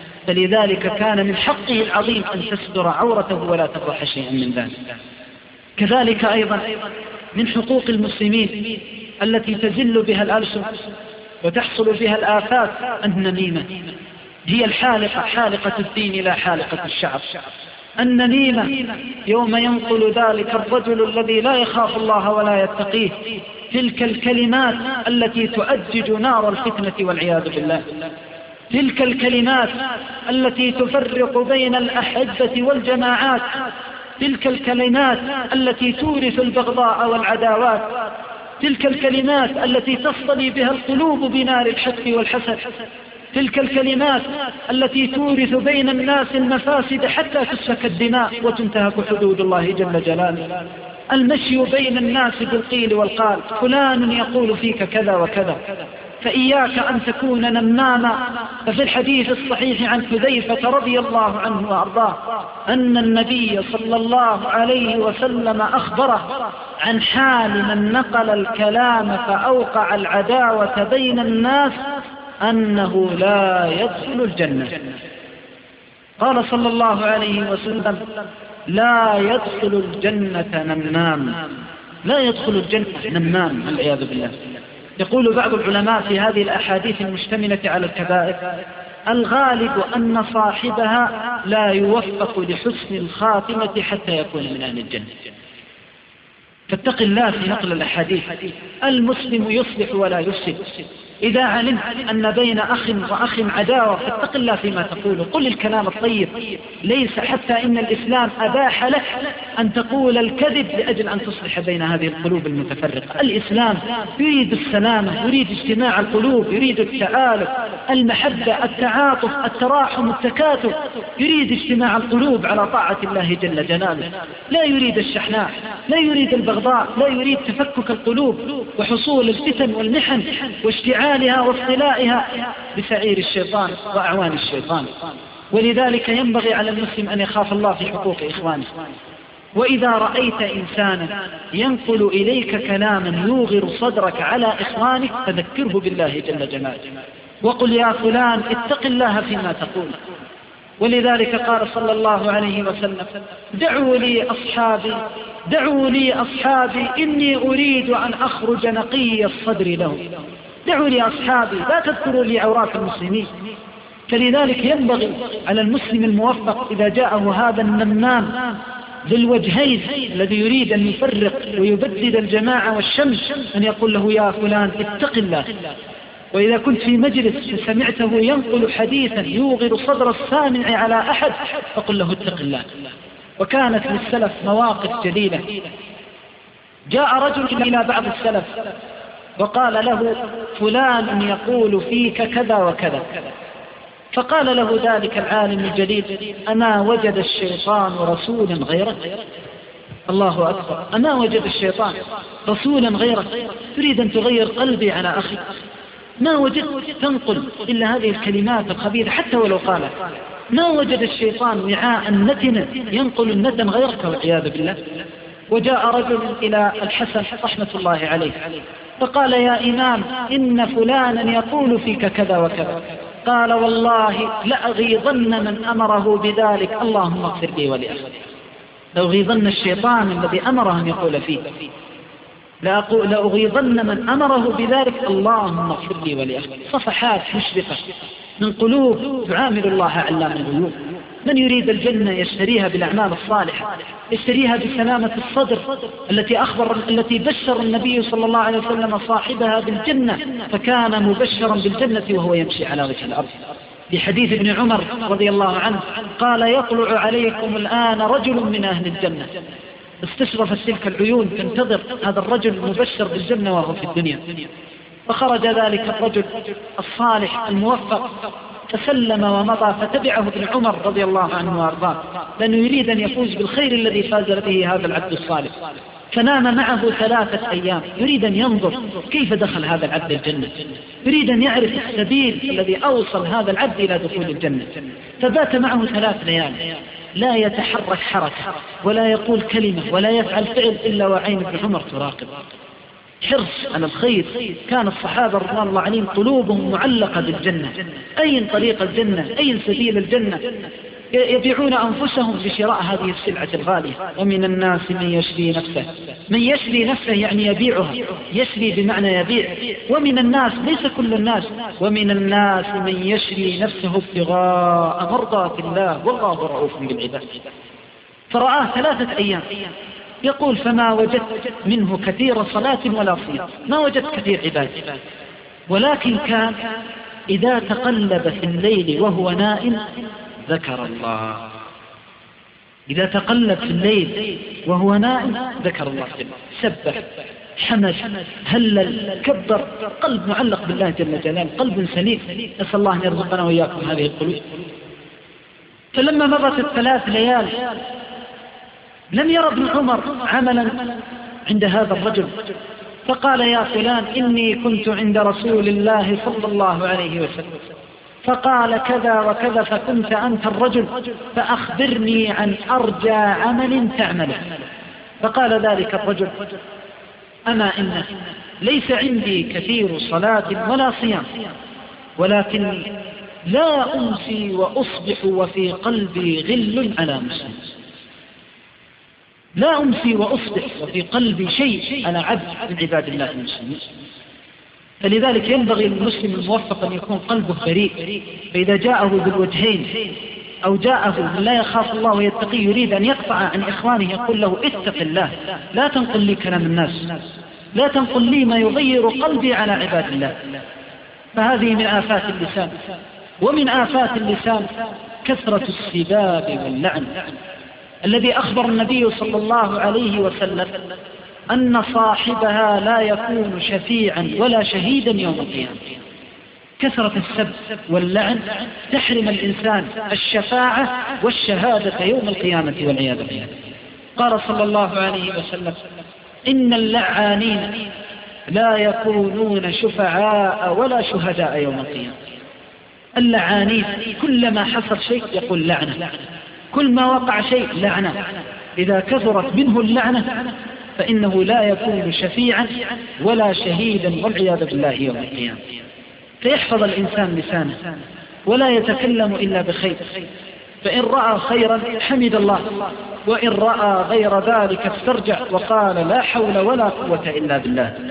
فلذلك كان من حقه العظيم أن تستر عورته ولا تفضح شيئا من ذلك. كذلك أيضا من حقوق المسلمين التي تزل بها الألسن وتحصل بها الآفات النميمة. هي الحالقة، حالقة الدين لا حالقة الشعر. النميمة يوم ينقل ذلك الرجل الذي لا يخاف الله ولا يتقيه تلك الكلمات التي تؤجج نار الفتنة والعياذ بالله، تلك الكلمات التي تفرق بين الأحبة والجماعات، تلك الكلمات التي تورث البغضاء والعداوات، تلك الكلمات التي تصطلي بها القلوب بنار الحقد والحسد، تلك الكلمات التي تورث بين الناس المفاسد حتى تسفك الدماء وتنتهك حدود الله جل جلاله. المشي بين الناس بالقيل والقال، فلان يقول فيك كذا وكذا، فإياك أن تكون نماما. ففي الحديث الصحيح عن حذيفة رضي الله عنه وأرضاه أن النبي صلى الله عليه وسلم أخبره عن حال من نقل الكلام فأوقع العداوة بين الناس أنه لا يدخل الجنة. قال صلى الله عليه وسلم: لا يدخل الجنة نمام، لا يدخل الجنة نمام، والعياذ بالله. يقول بعض العلماء في هذه الأحاديث المشتملة على الكبائر: الغالب أن صاحبها لا يوفق لحسن الخاتمة حتى يكون من أهل الجنة. فاتق الله في نقل الأحاديث. المسلم يصلح ولا يفسد. إذا علمت أن بين أخ وأخ عداوة فاتق الله فيما تقول، قل الكلام الطيب. ليس حتى إن الإسلام أباح لك أن تقول الكذب لأجل أن تصلح بين هذه القلوب المتفرقة. الإسلام يريد السلامة، يريد اجتماع القلوب، يريد التآلف، المحبة، التعاطف، التراحم، التكاتف، يريد اجتماع القلوب على طاعة الله جل جلاله. لا يريد الشحناء، لا يريد البغضاء، لا يريد تفكك القلوب وحصول الفتن والمحن واشتعالها واصطلائها بسعير الشيطان وأعوان الشيطان. ولذلك ينبغي على المسلم أن يخاف الله في حقوق إخوانه. وإذا رأيت إنسانا ينقل إليك كلاما يوغر صدرك على إخوانك فذكره بالله جل جلاله وقل: يا فلان اتق الله فيما تقول. ولذلك قال صلى الله عليه وسلم: دعوا لي أصحابي إني أريد أن أخرج نقي الصدر لهم. دعوا لي أصحابي، لا تذكروا لي عورات المسلمين. فلذلك ينبغي على المسلم الموفق إذا جاءه هذا النمام ذو الوجهين الذي يريد أن يفرق ويبدد الجماعة والشمس أن يقول له يا فلان اتق الله. وإذا كنت في مجلس فسمعته ينقل حديثا يوغر صدر السامع على أحد فقل له اتق الله. وكانت للسلف مواقف جليلة. جاء رجل إلى بعض السلف وقال له فلان يقول فيك كذا وكذا، فقال له ذلك العالم الجليل أما وجد الشيطان رسولا غيرك؟ الله أكبر، أما وجد الشيطان رسولا غيرك؟ تريد أن تغير قلبي على أخي؟ ما وجدت تنقل إلا هذه الكلمات الخبيثة حتى ولو قالها. ما وجد الشيطان وعاء نتنا ينقل النتن غيرك والعياذ بالله. وجاء رجل إلى الحسن رحمة الله عليه فقال يا إمام إن فلانا يقول فيك كذا وكذا. قال والله لأغيظن من أمره بذلك اللهم اغفر لي ولأخي. لأغيظن الشيطان الذي أمره أن يقول فيه، لأغيظن من أمره بذلك اللهم اغفر لي ولأخي. صفحات مشرقة من قلوب تعامل الله علام الغيوب. من يريد الجنة يشتريها بالأعمال الصالحة، يشتريها بسلامة الصدر التي بشر النبي صلى الله عليه وسلم صاحبها بالجنة، فكان مبشرا بالجنة وهو يمشي على وجه الأرض. في حديث ابن عمر رضي الله عنه قال يطلع عليكم الآن رجل من أهل الجنة. استشرفت تلك العيون تنتظر هذا الرجل المبشر بالجنة وهو في الدنيا. فخرج ذلك الرجل الصالح الموفق فسلم ومضى، فتبعه ابن عمر رضي الله عنه وارضاه لأنه يريد أن يفوز بالخير الذي فاز به هذا العبد الصالح. فنام معه 3 أيام يريد أن ينظر كيف دخل هذا العبد الجنة، يريد أن يعرف السبيل الذي أوصل هذا العبد إلى دخول الجنة. فبات معه 3 ليال لا يتحرك حركة ولا يقول كلمة ولا يفعل فعل إلا وعين ابن عمر تراقب. حرص على الخير. كان الصحابة رضوان الله عليهم قلوبهم معلقة بالجنة. أين طريق الجنة؟ أين سبيل الجنة؟ يبيعون أنفسهم بشراء هذه السلعة الغالية. ومن الناس من يشري نفسه، من يشري نفسه يعني يبيعها، يشري بمعنى يبيع. ومن الناس ليس كل الناس، ومن الناس من يشري نفسه ابتغاء مرضات الله والله رؤوف بالعباد. فرآه 3 أيام يقول فما وجدت منه كثير صلاة ولا صيام، ما وجدت كثير عبادة، ولكن كان إذا تقلب في الليل وهو نائم ذكر الله. إذا تقلب في الليل وهو نائم ذكر الله، سبح، حمد، هلل، كبر، قلب معلق بالله جل جلاله، قلب سليم. نسأل الله أن يرزقنا وإياكم هذه القلوب. فلما مضت 3 ليال لم يرى ابن عمر عملا عند هذا الرجل، فقال يا فلان إني كنت عند رسول الله صلى الله عليه وسلم فقال كذا وكذا فكنت أنت الرجل، فأخبرني عن أرجى عمل تعمله. فقال ذلك الرجل أما إن ليس عندي كثير صلاة ولا صيام، ولكني لا أمسي وأصبح وفي قلبي غل على مسلم. لا أمسي وأصبح وفي قلبي شيء على عبد من عباد الله المسلمين. فلذلك ينبغي للمسلم الموفق أن يكون قلبه بريء. فإذا جاءه بالوجهين أو جاءه من لا يخاف الله ويتقي يريد أن يقطع عن إخوانه يقول له اتق الله، لا تنقل لي كلام الناس، لا تنقل لي ما يغير قلبي على عباد الله. فهذه من آفات اللسان. ومن آفات اللسان كثرة السباب واللعن، الذي أخبر النبي صلى الله عليه وسلم أن صاحبها لا يكون شفيعا ولا شهيدا يوم القيامة. كثرة السب واللعن تحرم الإنسان الشفاعة والشهادة يوم القيامة والعياذ بالله. قال صلى الله عليه وسلم إن اللعانين لا يكونون شفعاء ولا شهداء يوم القيامة. اللعانين كلما حصل شيء يقول لعنة، كل ما وقع شيء لعنة. إذا كثرت منه اللعنة فإنه لا يكون شفيعا ولا شهيدا والعياذ بالله يوم القيامة. فيحفظ الإنسان لسانه ولا يتكلم إلا بخير، فإن رأى خيرا حمد الله، وإن رأى غير ذلك استرجع وقال لا حول ولا قوة إلا بالله.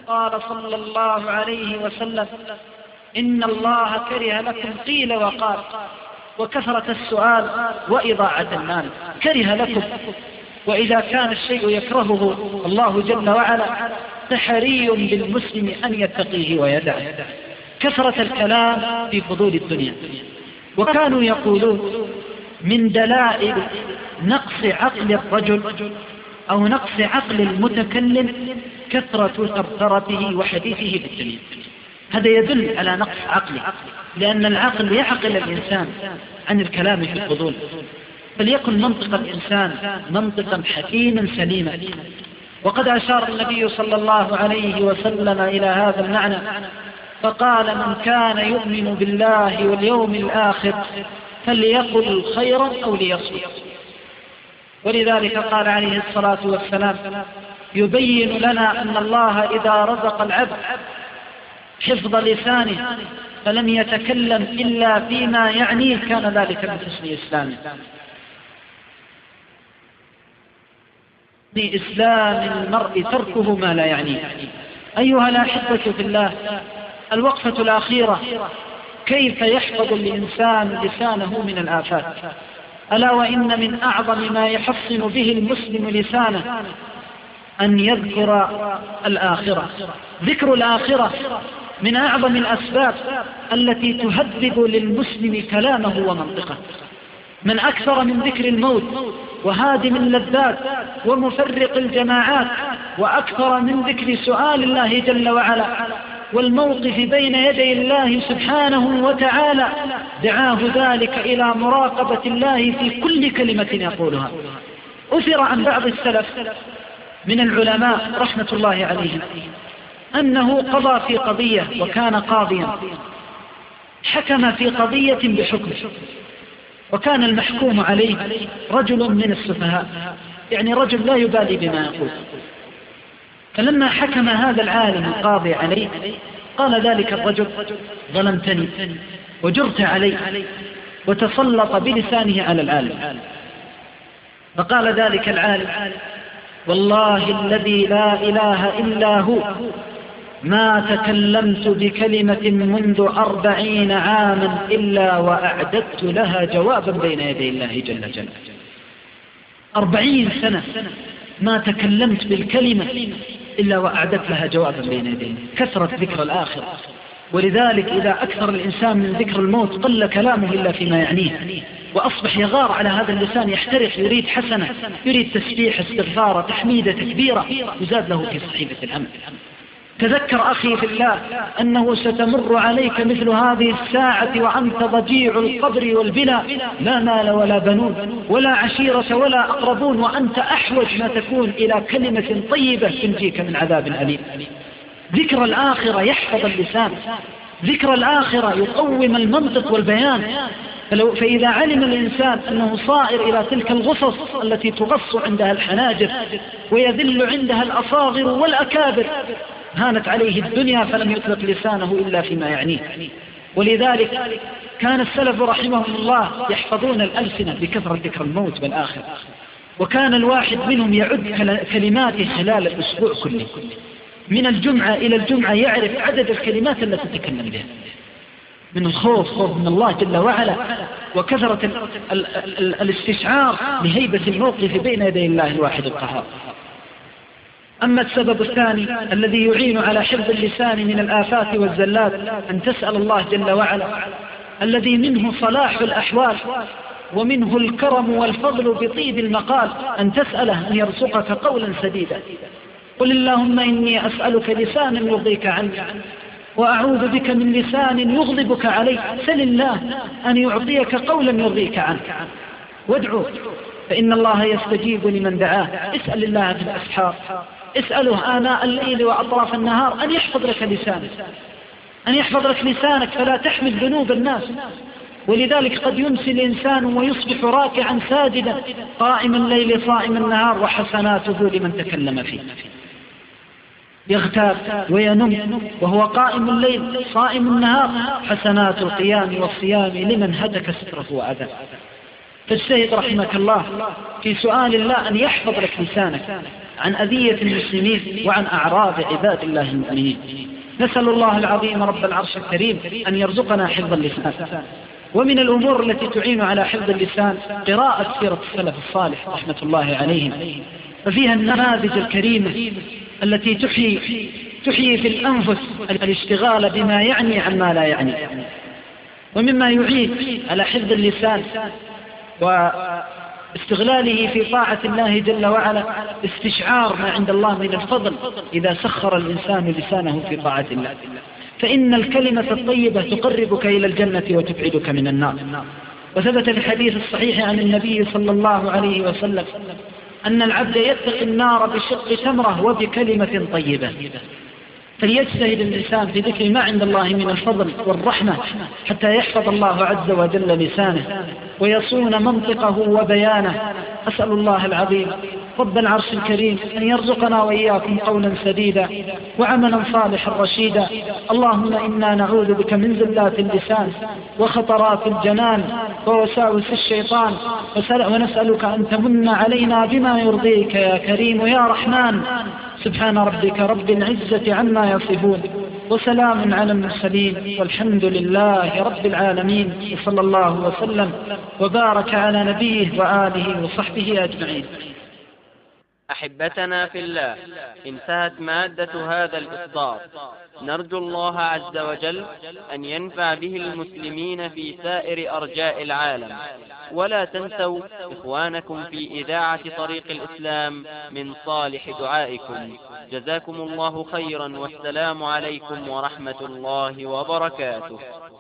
قال صلى الله عليه وسلم: إن الله كره لكم قيل وقال وكثرة السؤال وإضاعة المال. كره لكم، وإذا كان الشيء يكرهه الله جل وعلا فحري بالمسلم أن يتقيه ويدعه. كثرة الكلام في فضول الدنيا. وكانوا يقولون من دلائل نقص عقل الرجل أو نقص عقل المتكلم كثرة ثرثرته وحديثه في الدنيا. هذا يدل على نقص عقله، لأن العقل يعقل الإنسان عن الكلام في الفضول. فليكن منطق الإنسان منطقا حكيما سليما. وقد أشار النبي صلى الله عليه وسلم إلى هذا المعنى فقال: من كان يؤمن بالله واليوم الآخر فليقل خيرا أو ليصمت. ولذلك قال عليه الصلاة والسلام يبين لنا أن الله إذا رزق العبد حفظ لسانه فلم يتكلم إلا فيما يعنيه كان ذلك من حسن إسلامه. إسلام المرء تركه ما لا يعنيه. أيها الأحبة في الله، الوقفة الأخيرة: كيف يحفظ الإنسان لسانه من الآفات؟ ألا وإن من أعظم ما يحصن به المسلم لسانه أن يذكر الآخرة. ذكر الآخرة من أعظم الأسباب التي تهذب للمسلم كلامه ومنطقه. من أكثر من ذكر الموت وهادم اللذات ومفرق الجماعات، وأكثر من ذكر سؤال الله جل وعلا والموقف بين يدي الله سبحانه وتعالى، دعاه ذلك إلى مراقبة الله في كل كلمة يقولها. أثر عن بعض السلف من العلماء رحمة الله عليهم أنه قضى في قضية وكان قاضيا، حكم في قضية بحكم، وكان المحكوم عليه رجل من السفهاء، يعني رجل لا يبالي بما يقول. فلما حكم هذا العالم القاضي عليه قال ذلك الرجل: ظلمتني وجرت علي، وتسلط بلسانه على العالم. فقال ذلك العالم: والله الذي لا إله إلا هو ما تكلمت بكلمة منذ 40 عاما إلا وأعددت لها جوابا بين يدي الله جل جلاله. 40 سنة ما تكلمت بالكلمة إلا وأعددت لها جوابا بين يديه. كثرة ذكر الآخرة. ولذلك إذا أكثر الإنسان من ذكر الموت قل كلامه إلا فيما يعنيه، وأصبح يغار على هذا اللسان، يحترق، يريد حسنة، يريد تسبيح، استغفار، تحميد، تكبيرة، يزاد له في صحيفة الأمل. تذكر أخي في الله أنه ستمر عليك مثل هذه الساعة وأنت ضجيع القبر والبلا، لا مال ولا بنون ولا عشيرة ولا أقربون، وأنت أحوج ما تكون إلى كلمة طيبة تنجيك من عذاب أليم. ذكر الآخرة يحفظ اللسان، ذكر الآخرة يقوم المنطق والبيان. فإذا علم الإنسان أنه صائر إلى تلك الغصص التي تغص عندها الحناجر ويذل عندها الأصاغر والأكابر، هانت عليه الدنيا فلم يطلق لسانه إلا فيما يعنيه. ولذلك كان السلف رحمهم الله يحفظون الألسنة بكثرة ذكر الموت والآخرة، وكان الواحد منهم يعد كلماته خلال الأسبوع كله، من الجمعة إلى الجمعة يعرف عدد الكلمات التي تكلم بها، من الخوف، خوف من الله جل وعلا، وكثرة الاستشعار لهيبة الموقف بين يدي الله الواحد القهار. أما السبب الثاني الذي يعين على حفظ اللسان من الآفات والزلات أن تسأل الله جل وعلا الذي منه صلاح الأحوال ومنه الكرم والفضل بطيب المقال، أن تسأله أن يرزقك قولا سديدا. قل اللهم إني أسألك لسانا يرضيك عني وأعوذ بك من لسان يغضبك علي. سل الله أن يعطيك قولا يرضيك عنه، وادعو فإن الله يستجيب لمن دعاه. اسأل الله في الأسحار، اسأله آناء الليل وأطراف النهار أن يحفظ لك لسانك، أن يحفظ لك لسانك فلا تحمل ذنوب الناس. ولذلك قد يمسي الإنسان ويصبح راكعا ساجدا قائم الليل صائم النهار وحسناته لمن تكلم فيه. يغتاب وينم وهو قائم الليل صائم النهار، حسنات القيام والصيام لمن هتك ستره وأذى. فاجتهد رحمك الله في سؤال الله أن يحفظ لك لسانك، عن أذية المسلمين وعن أعراض عباد الله المؤمنين. نسأل الله العظيم رب العرش الكريم أن يرزقنا حفظ اللسان. ومن الأمور التي تعين على حفظ اللسان قراءة سيرة السلف الصالح رحمة الله عليهم، ففيها النماذج الكريمة التي تحيي في الأنفس الاشتغال بما يعني عن ما لا يعني. ومما يعين على حفظ اللسان واستغلاله في طاعة الله جل وعلا استشعار ما عند الله من الفضل إذا سخر الإنسان لسانه في طاعة الله، فإن الكلمة الطيبة تقربك إلى الجنة وتبعدك من النار. وثبت في الحديث الصحيح عن النبي صلى الله عليه وسلم أن العبد يتقي النار بشق تمرة وبكلمة طيبة. فليجتهد الإنسان في ذكر ما عند الله من الفضل والرحمة حتى يحفظ الله عز وجل لسانه ويصون منطقه وبيانه. أسأل الله العظيم رب العرش الكريم أن يرزقنا وإياكم قولا سديدا وعملا صالحا رشيدا. اللهم إنا نعوذ بك من زلات اللسان وخطرات الجنان ووساوس الشيطان، ونسألك أن تمن علينا بما يرضيك يا كريم يا رحمن. سبحان ربك رب العزة عما يصفون، وسلام على المرسلين، والحمد لله رب العالمين، وصلى الله وسلم وبارك على نبيه وآله وصحبه أجمعين. أحبتنا في الله، انتهت مادة هذا الإصدار. نرجو الله عز وجل أن ينفع به المسلمين في سائر أرجاء العالم. ولا تنسوا إخوانكم في إذاعة طريق الإسلام من صالح دعائكم. جزاكم الله خيرا، والسلام عليكم ورحمة الله وبركاته.